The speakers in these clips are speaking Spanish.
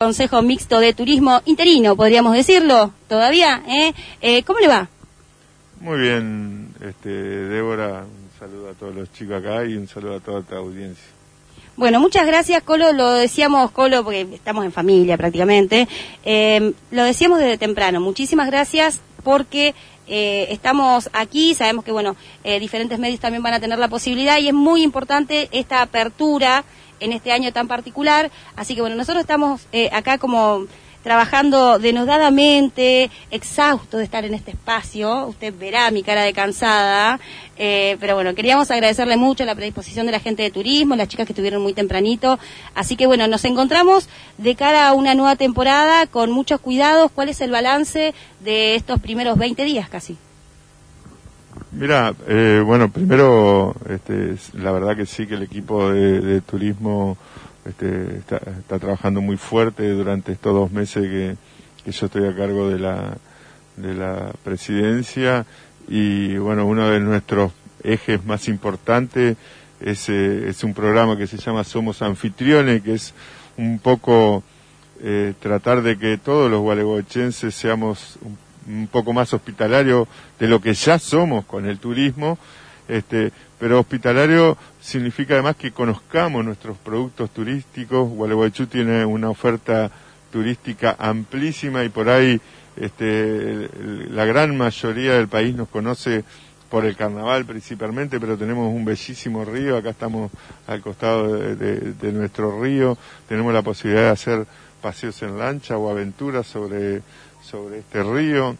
Consejo Mixto de Turismo interino, podríamos decirlo, todavía, ¿cómo le va? Muy bien, Débora, un saludo a todos los chicos acá y un saludo a toda tu audiencia. Bueno, muchas gracias, Colo, lo decíamos, Colo, porque estamos en familia prácticamente, lo decíamos desde temprano, muchísimas gracias porque estamos aquí, sabemos que, bueno, diferentes medios también van a tener la posibilidad y es muy importante esta apertura en este año tan particular, así que, bueno, nosotros estamos acá como trabajando denodadamente, exhausto de estar en este espacio, usted verá mi cara de cansada, pero bueno, queríamos agradecerle mucho la predisposición de la gente de turismo, las chicas que estuvieron muy tempranito, así que bueno, nos encontramos de cara a una nueva temporada con muchos cuidados. ¿Cuál es el balance de estos primeros 20 días casi? Mira, bueno, primero, la verdad que sí que el equipo de turismo está trabajando muy fuerte durante estos 2 meses que yo estoy a cargo de la presidencia y bueno, uno de nuestros ejes más importantes es un programa que se llama Somos Anfitriones, que es un poco tratar de que todos los gualeguaychenses seamos un poco más hospitalarios de lo que ya somos con el turismo, pero hospitalario significa además que conozcamos nuestros productos turísticos. Gualeguaychú tiene una oferta turística amplísima y por ahí la gran mayoría del país nos conoce por el carnaval principalmente, pero tenemos un bellísimo río, acá estamos al costado de nuestro río, tenemos la posibilidad de hacer paseos en lancha o aventuras sobre este río.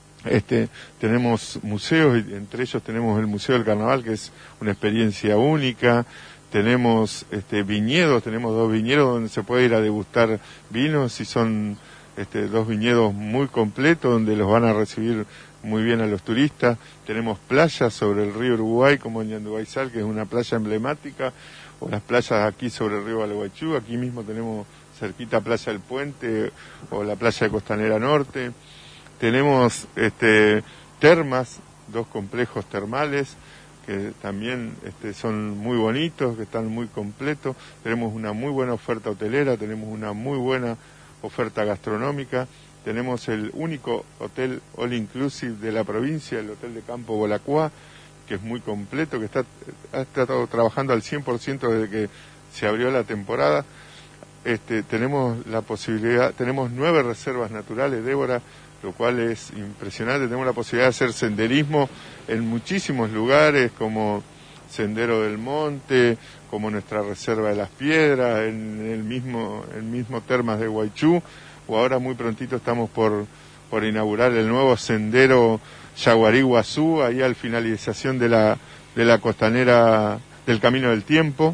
Tenemos museos y entre ellos tenemos el Museo del Carnaval, que es una experiencia única. Tenemos viñedos, tenemos 2 viñedos donde se puede ir a degustar vinos y son 2 viñedos muy completos donde los van a recibir muy bien a los turistas. Tenemos playas sobre el río Uruguay como Ñandubaizal, que es una playa emblemática, o las playas aquí sobre el río Gualeguaychú. Aquí mismo tenemos cerquita Playa del Puente o la playa de Costanera Norte. Tenemos termas, 2 complejos termales que también son muy bonitos, que están muy completos. Tenemos una muy buena oferta hotelera, tenemos una muy buena oferta gastronómica. Tenemos el único hotel all inclusive de la provincia, el Hotel de Campo Bolacuá, que es muy completo, que ha estado trabajando al 100% desde que se abrió la temporada. Tenemos la posibilidad, tenemos 9 reservas naturales, Débora, lo cual es impresionante. Tenemos la posibilidad de hacer senderismo en muchísimos lugares, como Sendero del Monte, como nuestra Reserva de las Piedras, en el mismo Termas de Guaychú, o ahora muy prontito estamos por inaugurar el nuevo sendero Yaguarí-Guazú, ahí al finalización de la costanera del Camino del Tiempo.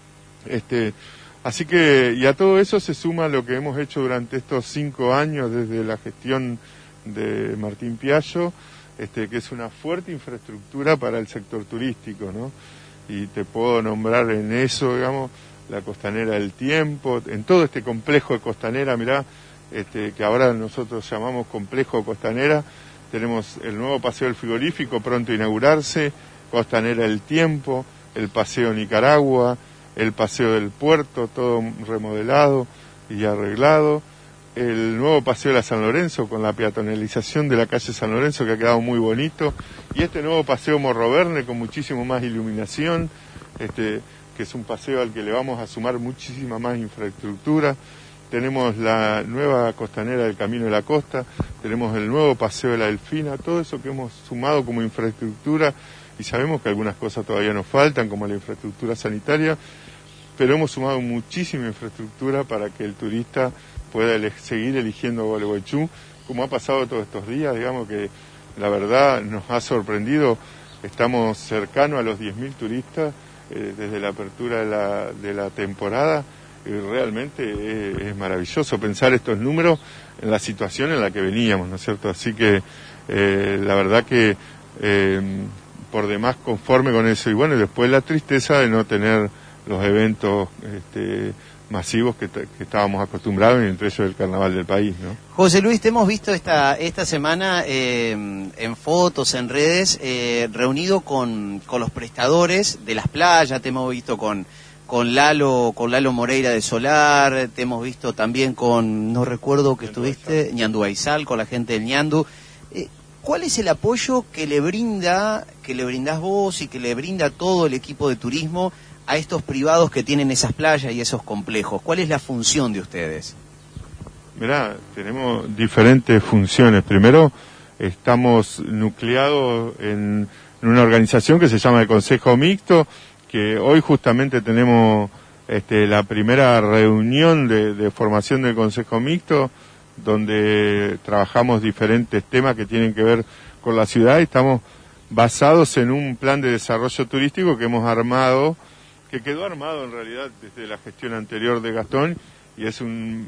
Así que, y a todo eso se suma lo que hemos hecho durante estos 5 años desde la gestión de Martín Piallo, que es una fuerte infraestructura para el sector turístico, ¿no? Y te puedo nombrar en eso, digamos, la Costanera del Tiempo, en todo este complejo de Costanera, mirá, que ahora nosotros llamamos Complejo Costanera, tenemos el nuevo Paseo del Frigorífico pronto a inaugurarse, Costanera del Tiempo, el Paseo Nicaragua, el Paseo del Puerto, todo remodelado y arreglado, el nuevo Paseo de la San Lorenzo con la peatonalización de la calle San Lorenzo, que ha quedado muy bonito, y este nuevo Paseo Morro Verne con muchísimo más iluminación, que es un paseo al que le vamos a sumar muchísima más infraestructura. Tenemos la nueva costanera del Camino de la Costa, tenemos el nuevo Paseo de la Delfina, todo eso que hemos sumado como infraestructura, y sabemos que algunas cosas todavía nos faltan, como la infraestructura sanitaria, pero hemos sumado muchísima infraestructura para que el turista pueda seguir eligiendo Gualeguaychú, como ha pasado todos estos días, digamos que la verdad nos ha sorprendido, estamos cercanos a los 10.000 turistas desde la apertura de la temporada, y realmente es maravilloso pensar estos números en la situación en la que veníamos, ¿no es cierto? Así que la verdad que por demás conforme con eso, y bueno, y después la tristeza de no tener los eventos masivos que estábamos acostumbrados, y entre ellos el carnaval del país, ¿no? José Luis, te hemos visto esta semana en fotos, en redes, reunido con los prestadores de las playas, te hemos visto con con Lalo Moreira de Solar, te hemos visto también con, no recuerdo que estuviste, Ñandú Aizal, con la gente del Ñandú. ¿Cuál es el apoyo que le brindás vos y que le brinda todo el equipo de turismo a estos privados que tienen esas playas y esos complejos? ¿Cuál es la función de ustedes? Mirá, tenemos diferentes funciones. Primero, estamos nucleados en una organización que se llama el Consejo Mixto, que hoy justamente tenemos la primera reunión de formación del Consejo Mixto, donde trabajamos diferentes temas que tienen que ver con la ciudad y estamos basados en un plan de desarrollo turístico que hemos armado, que quedó armado en realidad desde la gestión anterior de Gastón, y es un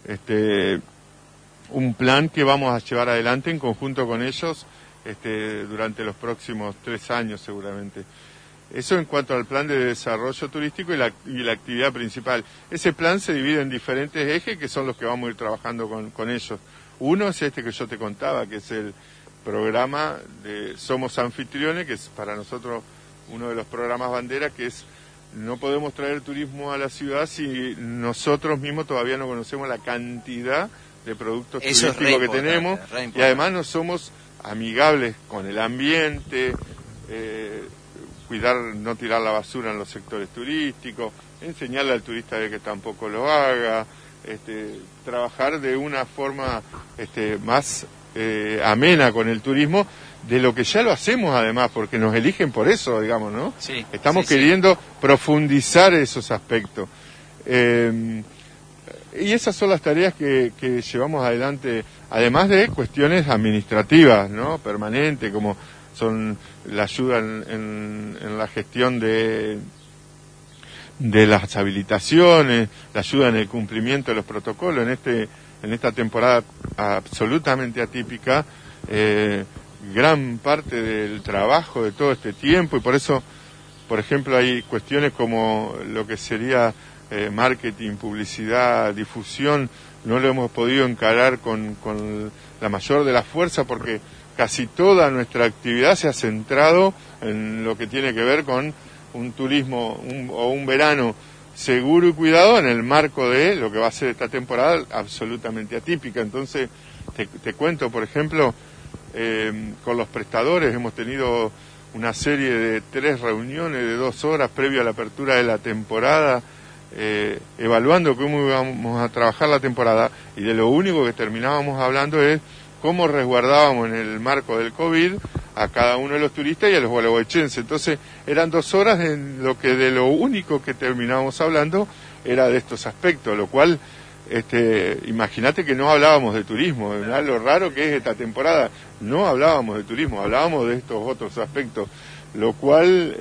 plan que vamos a llevar adelante en conjunto con ellos durante los próximos 3 años seguramente. Eso en cuanto al plan de desarrollo turístico y la actividad principal. Ese plan se divide en diferentes ejes que son los que vamos a ir trabajando con ellos. Uno es este que yo te contaba, que es el programa de Somos Anfitriones, que es para nosotros uno de los programas bandera, que es no podemos traer turismo a la ciudad si nosotros mismos todavía no conocemos la cantidad de productos turísticos que tenemos y además no somos amigables con el ambiente, cuidar, no tirar la basura en los sectores turísticos, enseñarle al turista de que tampoco lo haga, trabajar de una forma más amena con el turismo, de lo que ya lo hacemos además, porque nos eligen por eso, digamos, ¿no? Sí, estamos queriendo profundizar esos aspectos. Y esas son las tareas que llevamos adelante, además de cuestiones administrativas, ¿no? Permanentes, como son la ayuda en la gestión de las habilitaciones, la ayuda en el cumplimiento de los protocolos. En esta temporada absolutamente atípica, gran parte del trabajo de todo este tiempo, y por eso, por ejemplo, hay cuestiones como lo que sería marketing, publicidad, difusión, no lo hemos podido encarar con la mayor de las fuerzas porque casi toda nuestra actividad se ha centrado en lo que tiene que ver con un turismo o un verano seguro y cuidado en el marco de lo que va a ser esta temporada absolutamente atípica. Entonces, te cuento, por ejemplo, con los prestadores hemos tenido una serie de 3 reuniones de 2 horas previo a la apertura de la temporada, evaluando cómo íbamos a trabajar la temporada, y de lo único que terminábamos hablando es cómo resguardábamos en el marco del COVID a cada uno de los turistas y a los gualeguaychenses. Entonces eran 2 horas en lo que de lo único que terminábamos hablando era de estos aspectos, lo cual imagínate que no hablábamos de turismo, ¿verdad? Lo raro que es esta temporada, no hablábamos de turismo, hablábamos de estos otros aspectos, lo cual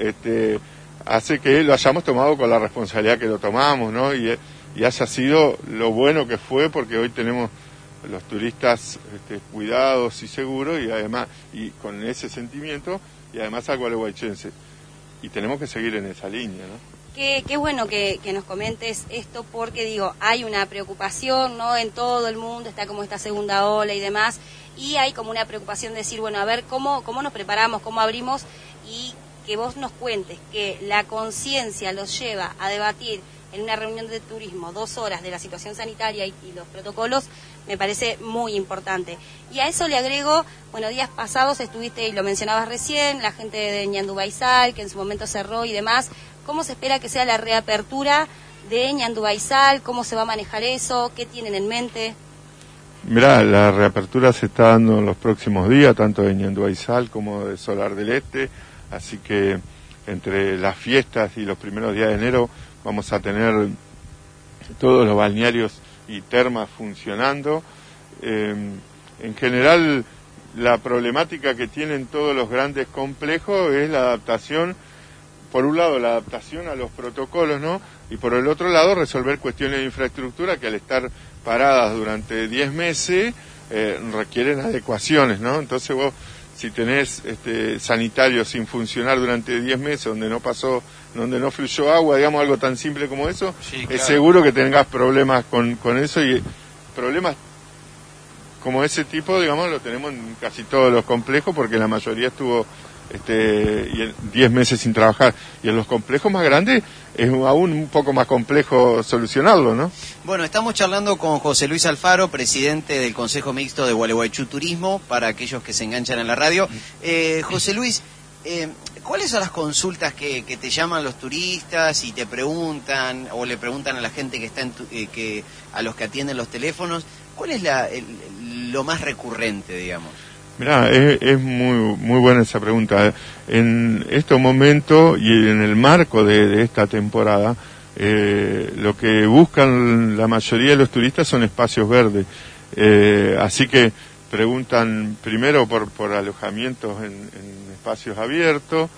hace que lo hayamos tomado con la responsabilidad que lo tomamos, ¿no? Y haya sido lo bueno que fue, porque hoy tenemos los turistas cuidados y seguros, y además y con ese sentimiento, y además al gualeguaychense, y tenemos que seguir en esa línea, ¿no? Qué bueno que nos comentes esto, porque digo, hay una preocupación, ¿no? En todo el mundo está como esta segunda ola y demás, y hay como una preocupación de decir, bueno, a ver cómo nos preparamos, cómo abrimos, y que vos nos cuentes que la conciencia los lleva a debatir en una reunión de turismo 2 horas de la situación sanitaria y los protocolos, me parece muy importante. Y a eso le agrego, bueno, días pasados estuviste, y lo mencionabas recién, la gente de Ñandú Aizal, que en su momento cerró y demás. ¿Cómo se espera que sea la reapertura de Ñandú Aizal? ¿Cómo se va a manejar eso? ¿Qué tienen en mente? Mirá, la reapertura se está dando en los próximos días, tanto de Ñandú Aizal como de Solar del Este, así que entre las fiestas y los primeros días de enero vamos a tener todos los balnearios y termas funcionando. En general, la problemática que tienen todos los grandes complejos es la adaptación, por un lado la adaptación a los protocolos, ¿no? Y por el otro lado resolver cuestiones de infraestructura que al estar paradas durante 10 meses requieren adecuaciones, ¿no? Entonces vos, si tenés sanitarios sin funcionar durante 10 meses, donde no fluyó agua, digamos, algo tan simple como eso, sí, claro, es seguro que tengas problemas con eso, y problemas como ese tipo, digamos, lo tenemos en casi todos los complejos, porque la mayoría estuvo y en 10 meses sin trabajar. Y en los complejos más grandes es aún un poco más complejo solucionarlo, ¿no? Bueno, estamos charlando con José Luis Alfaro, presidente del Consejo Mixto de Gualeguaychú Turismo, para aquellos que se enganchan en la radio. José Luis, ¿cuáles son las consultas que te llaman los turistas y te preguntan, o le preguntan a la gente que está a los que atienden los teléfonos? ¿Cuál es lo más recurrente, digamos? Mirá, es muy buena esa pregunta. En estos momentos y en el marco de esta temporada, lo que buscan la mayoría de los turistas son espacios verdes. Así que preguntan primero por alojamientos en espacios abiertos.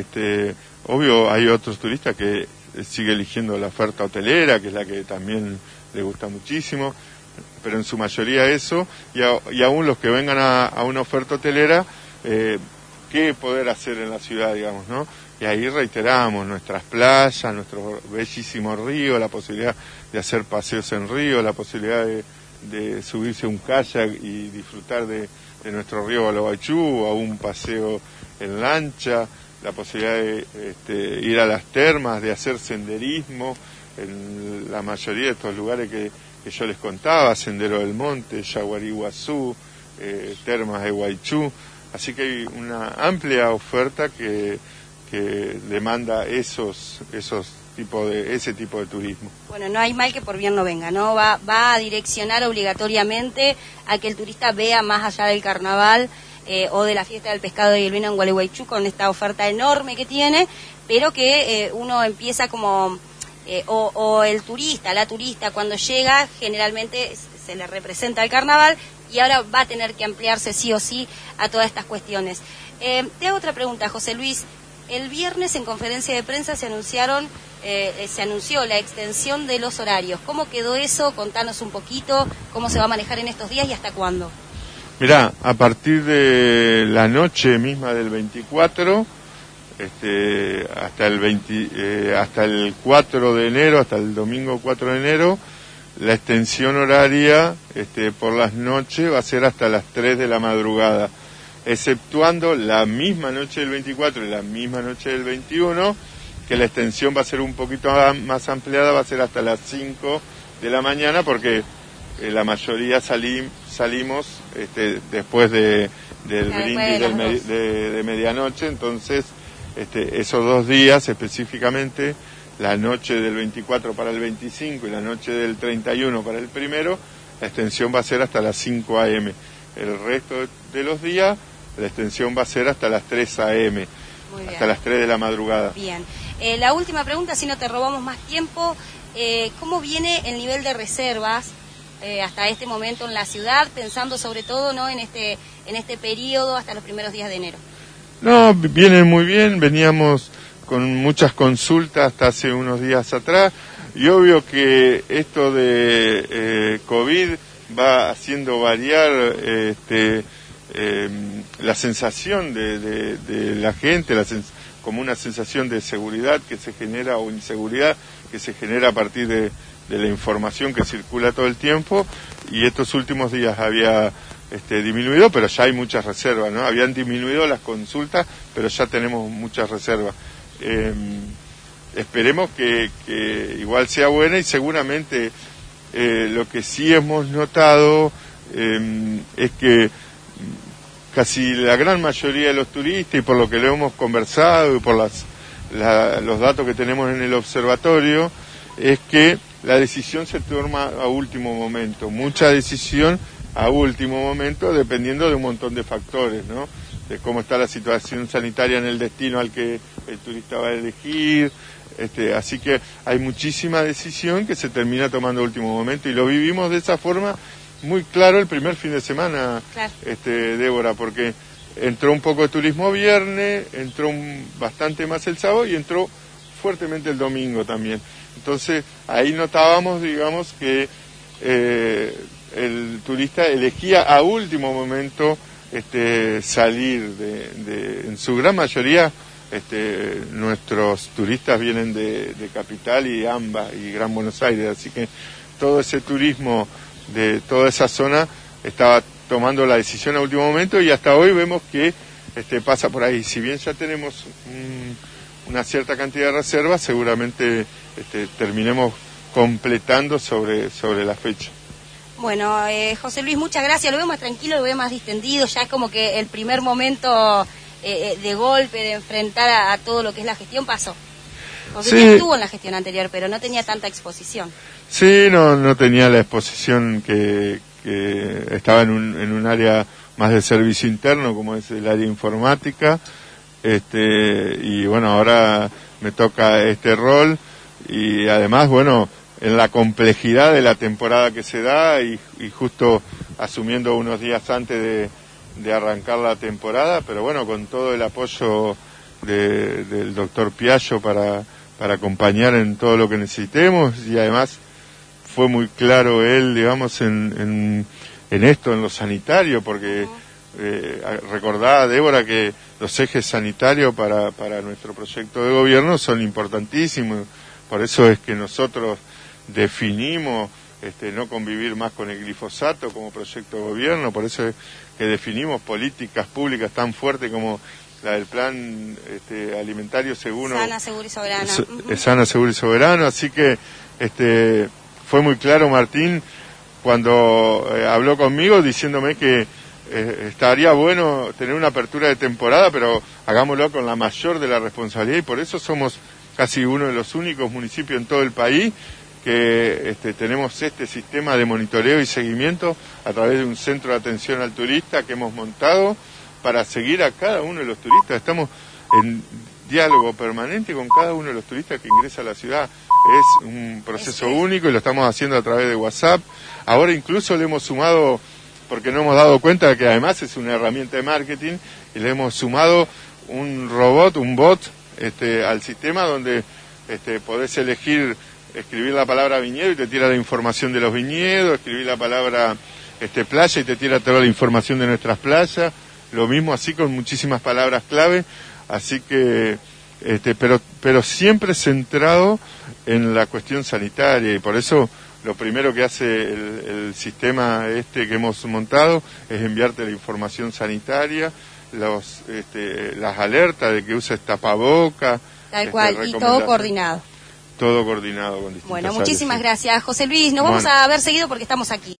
Obvio, hay otros turistas que siguen eligiendo la oferta hotelera, que es la que también les gusta muchísimo, pero en su mayoría eso, y aún los que vengan a una oferta hotelera, qué poder hacer en la ciudad, digamos, ¿no? Y ahí reiteramos nuestras playas, nuestro bellísimo río, la posibilidad de hacer paseos en río, la posibilidad de subirse a un kayak y disfrutar de nuestro río Gualeguaychú, o a un paseo en lancha, la posibilidad de ir a las termas, de hacer senderismo en la mayoría de estos lugares que yo les contaba, Sendero del Monte, Yaguarí Guazú, Termas de Guaychú. Así que hay una amplia oferta que demanda ese tipo de turismo. Bueno, no hay mal que por bien no venga, ¿no? Va a direccionar obligatoriamente a que el turista vea más allá del carnaval o de la fiesta del pescado y el vino en Gualeguaychú, con esta oferta enorme que tiene, pero que uno empieza como... o el turista, la turista, cuando llega, generalmente se le representa el carnaval, y ahora va a tener que ampliarse sí o sí a todas estas cuestiones. Te hago otra pregunta, José Luis. El viernes en conferencia de prensa se anunció la extensión de los horarios. ¿Cómo quedó eso? Contanos un poquito cómo se va a manejar en estos días y hasta cuándo. Mirá, a partir de la noche misma del 24... hasta el 4 de enero, hasta el domingo 4 de enero, la extensión horaria por las noches va a ser hasta las 3 de la madrugada, exceptuando la misma noche del 24 y la misma noche del 21, que la extensión va a ser un poquito más ampliada, va a ser hasta las 5 de la mañana, porque la mayoría salimos después del brindis de medianoche. Entonces esos 2 días específicamente, la noche del 24 para el 25 y la noche del 31 para el primero, la extensión va a ser hasta las 5 a.m. El resto de los días, la extensión va a ser hasta las 3 a.m., hasta las 3 de la madrugada. Bien. La última pregunta, si no te robamos más tiempo, ¿cómo viene el nivel de reservas hasta este momento en la ciudad, pensando sobre todo, ¿no?, en este periodo hasta los primeros días de enero? No, viene muy bien, veníamos con muchas consultas hasta hace unos días atrás, y obvio que esto de COVID va haciendo variar la sensación de la gente, como una sensación de seguridad que se genera, o inseguridad que se genera a partir de la información que circula todo el tiempo, y estos últimos días había disminuido, pero ya hay muchas reservas, ¿no? Habían disminuido las consultas, pero ya tenemos muchas reservas. Esperemos que igual sea buena, y seguramente lo que sí hemos notado es que casi la gran mayoría de los turistas, y por lo que le hemos conversado y por los datos que tenemos en el observatorio, es que la decisión se toma a último momento, mucha decisión a último momento, dependiendo de un montón de factores, ¿no? De cómo está la situación sanitaria en el destino al que el turista va a elegir, así que hay muchísima decisión que se termina tomando a último momento, y lo vivimos de esa forma muy claro el primer fin de semana, claro. Débora, porque entró un poco de turismo viernes, entró bastante más el sábado y entró fuertemente el domingo también. Entonces ahí notábamos, digamos, que el turista elegía a último momento salir en su gran mayoría. Nuestros turistas vienen de Capital y AMBA y Gran Buenos Aires, así que todo ese turismo de toda esa zona estaba tomando la decisión a último momento, y hasta hoy vemos que pasa por ahí. Si bien ya tenemos una cierta cantidad de reservas, seguramente terminemos completando sobre la fecha. Bueno, José Luis, muchas gracias. Lo veo más tranquilo, lo veo más distendido. Ya es como que el primer momento de golpe, de enfrentar a todo lo que es la gestión pasó. Porque sí, ya estuvo en la gestión anterior, pero no tenía tanta exposición. Sí, no tenía la exposición que estaba en un área más de servicio interno, como es el área informática. Y bueno, ahora me toca este rol y además, bueno, en la complejidad de la temporada que se da y justo asumiendo unos días antes de arrancar la temporada, pero bueno, con todo el apoyo del doctor Piaggio para acompañar en todo lo que necesitemos, y además fue muy claro él, digamos, en esto, en lo sanitario, porque recordaba Débora que los ejes sanitarios para nuestro proyecto de gobierno son importantísimos, por eso es que nosotros definimos no convivir más con el glifosato como proyecto de gobierno, por eso es que definimos políticas públicas tan fuertes como la del plan alimentario seguro, Sana, seguro y soberana. Sana, seguro y soberano, así que fue muy claro Martín cuando habló conmigo diciéndome que estaría bueno tener una apertura de temporada, pero hagámoslo con la mayor de la responsabilidad, y por eso somos casi uno de los únicos municipios en todo el país que tenemos este sistema de monitoreo y seguimiento a través de un centro de atención al turista que hemos montado para seguir a cada uno de los turistas. Estamos en diálogo permanente con cada uno de los turistas que ingresa a la ciudad. Es un proceso único y lo estamos haciendo a través de WhatsApp. Ahora incluso le hemos sumado, porque no hemos dado cuenta de que además es una herramienta de marketing, y le hemos sumado un robot, un bot al sistema donde podés elegir escribir la palabra viñedo y te tira la información de los viñedos, escribir la palabra playa y te tira toda la información de nuestras playas, lo mismo así con muchísimas palabras clave, así que pero siempre centrado en la cuestión sanitaria, y por eso lo primero que hace el sistema que hemos montado es enviarte la información sanitaria, las alertas de que uses tapaboca, tal cual, y todo coordinado. Todo coordinado con distintas Bueno, muchísimas áreas, sí. gracias, José Luis. Nos vamos a ver seguido porque estamos aquí.